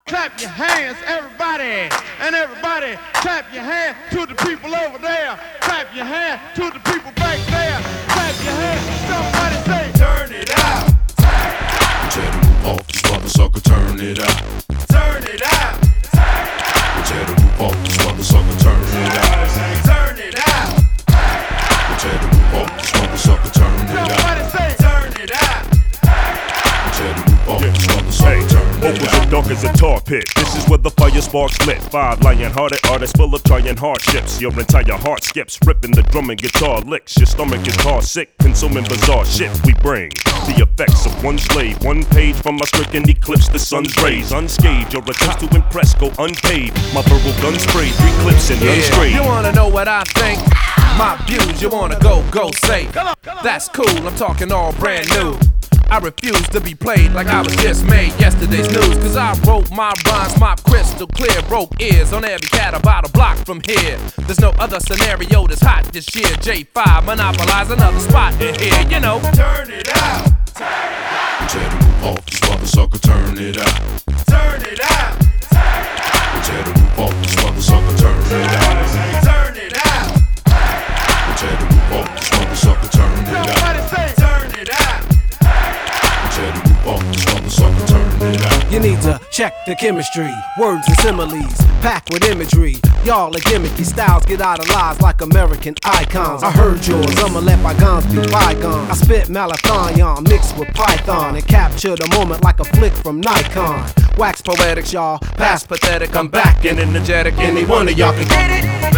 Clap your hands, everybody, and everybody clap your hands to the people over there. Clap your hands to the people back there. Clap your hands, somebody say, turn it out. Tell the roof off, this motherfucker, turn it out. Turn it out. Tell the roof off, this motherfucker, turn it out. Turn it out. Tell the roof off, this motherfucker, turn it out. Somebody say, turn it out. Tell the roof off, this motherfucker, turn it out. Vocals as dark as a tar pit. This is where the fire sparks lit. 5 lion-hearted artists full of trying hardships. Your entire heart skips, ripping the drum and guitar licks. Your stomach is car sick, consuming bizarre shit. We bring the effects of one slave. 1 page from my script can eclipse the sun's rays. Unscathed, your attempts to impress go unpaid. My verbal gun spray, 3 clips and none straight. You wanna know what I think? My views, you wanna go say. That's cool, I'm talking all brand new. I refuse to be played like I was just made yesterday's news. Cause I wrote my rhymes, mop crystal clear. Broke ears on every cat about a block from here. There's no other scenario that's hot this year. J5 monopolize another spot in here, you know. Turn it out. Tell the roof off, this motherfucker, turn it out. Turn it out. Tell the roof off, this motherfucker, turn it out. Turn it out. Tell the roof off, this motherfucker, turn it out. Somebody say, turn it out. Tell the roof off, this motherfucker, turn it out. You need to check the chemistry, words and similes, packed with imagery. Y'all are gimmicky styles, get out of lies like American icons. I heard yours, I'ma let bygones be bygones. I spit malathion mixed with Python and capture the moment like a flick from Nikon. Wax poetics, y'all, past pathetic. I'm back and energetic. Any one of y'all can get it.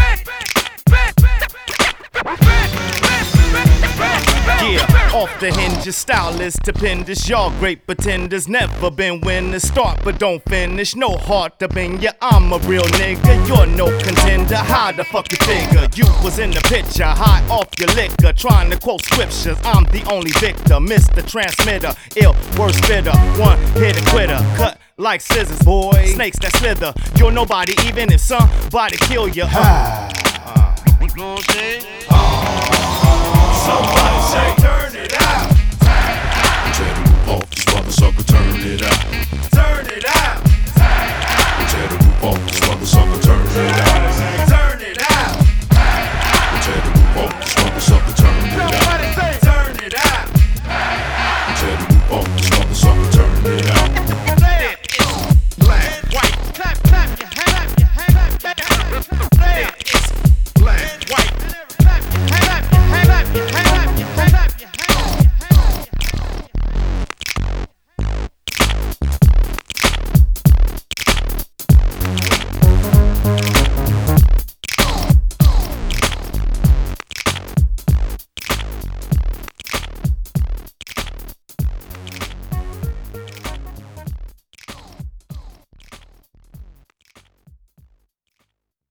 Yeah, off the hinges, style is stupendous. Y'all great pretenders, never been winners. Start but don't finish, no heart to bend ya. I'm a real nigga, you're no contender. How the fuck you figure? You was in the picture, high off your liquor, trying to quote scriptures. I'm the only victor, Mr. Transmitter, ill, worst bitter, one hit a quitter, cut like scissors, boy. Snakes that slither, you're nobody even if somebody kill you. You know what I'm saying? Somebody say, turn it out. Tell the roof off, this motherfucker, turn it out. Turn it out.